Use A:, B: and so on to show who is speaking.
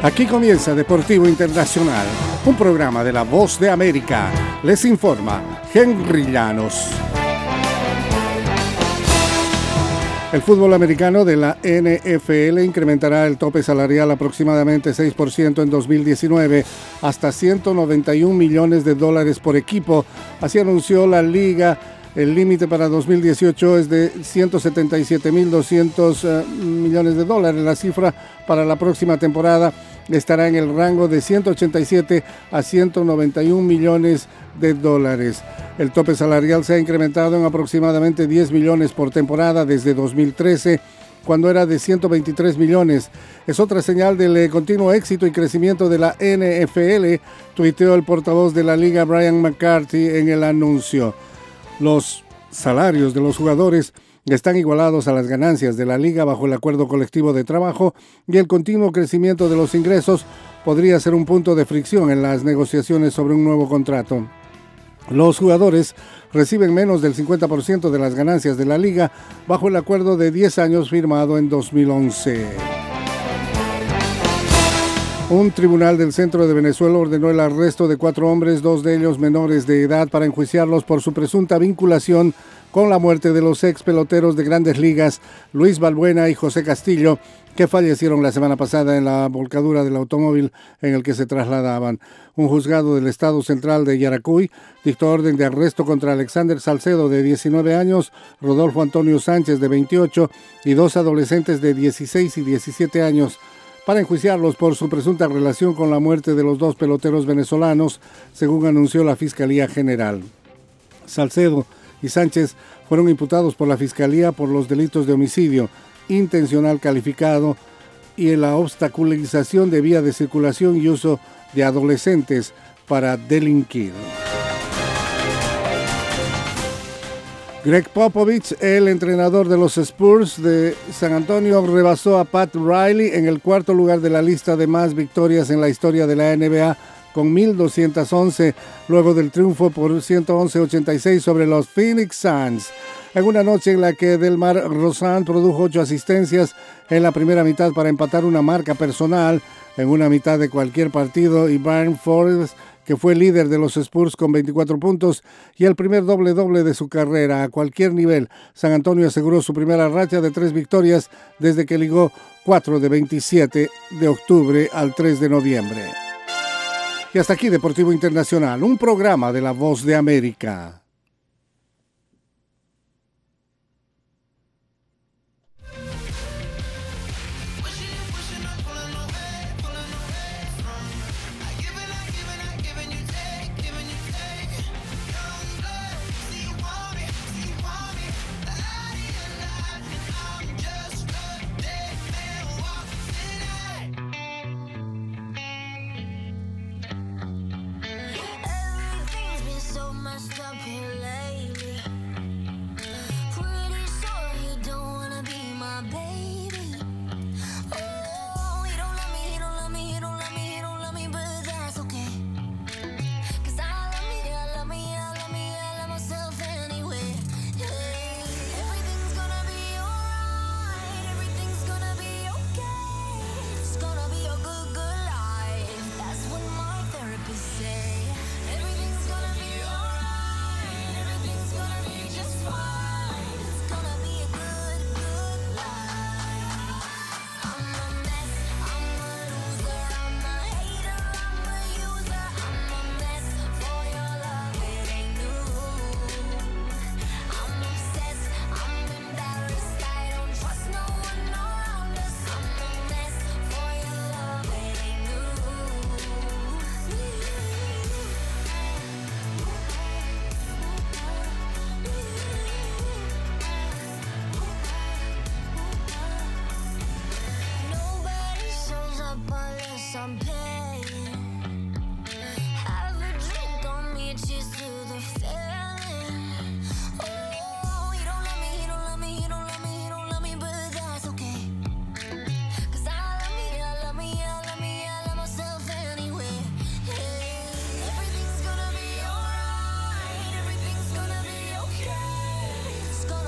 A: Aquí comienza Deportivo Internacional, un programa de La Voz de América. Les informa Henry Llanos. El fútbol americano de la NFL incrementará el tope salarial aproximadamente 6% en 2019 hasta $191 millones por equipo. Así anunció la liga. El límite para 2018 es de $177.200 millones. La cifra para la próxima temporada estará en el rango de 187 a 191 millones de dólares. El tope salarial se ha incrementado en aproximadamente 10 millones por temporada desde 2013, cuando era de 123 millones. Es otra señal del continuo éxito y crecimiento de la NFL, tuiteó el portavoz de la liga Brian McCarthy en el anuncio. Los salarios de los jugadores están igualados a las ganancias de la liga bajo el acuerdo colectivo de trabajo y el continuo crecimiento de los ingresos podría ser un punto de fricción en las negociaciones sobre un nuevo contrato. Los jugadores reciben menos del 50% de las ganancias de la liga bajo el acuerdo de 10 años firmado en 2011. Un tribunal del centro de Venezuela ordenó el arresto de 4 hombres, 2 de ellos menores de edad, para enjuiciarlos por su presunta vinculación con la muerte de los ex peloteros de Grandes Ligas, Luis Balbuena y José Castillo, que fallecieron la semana pasada en la volcadura del automóvil en el que se trasladaban. Un juzgado del estado central de Yaracuy dictó orden de arresto contra Alexander Salcedo, de 19 años, Rodolfo Antonio Sánchez, de 28, y 2 adolescentes de 16 y 17 años, para enjuiciarlos por su presunta relación con la muerte de los 2 peloteros venezolanos, según anunció la Fiscalía General. Salcedo y Sánchez fueron imputados por la Fiscalía por los delitos de homicidio intencional calificado y en la obstaculización de vía de circulación y uso de adolescentes para delinquir. Greg Popovich, el entrenador de los Spurs de San Antonio, rebasó a Pat Riley en el 4º lugar de la lista de más victorias en la historia de la NBA, con 1,211, luego del triunfo por 111-86 sobre los Phoenix Suns. En una noche en la que Delmar Rosan produjo 8 asistencias en la primera mitad para empatar una marca personal en una mitad de cualquier partido, y Brian Forbes, que fue líder de los Spurs con 24 puntos y el primer doble-doble de su carrera a cualquier nivel, San Antonio aseguró su primera racha de 3 victorias desde que ligó 4 de 27 de octubre al 3 de noviembre. Y hasta aquí Deportivo Internacional, un programa de La Voz de América.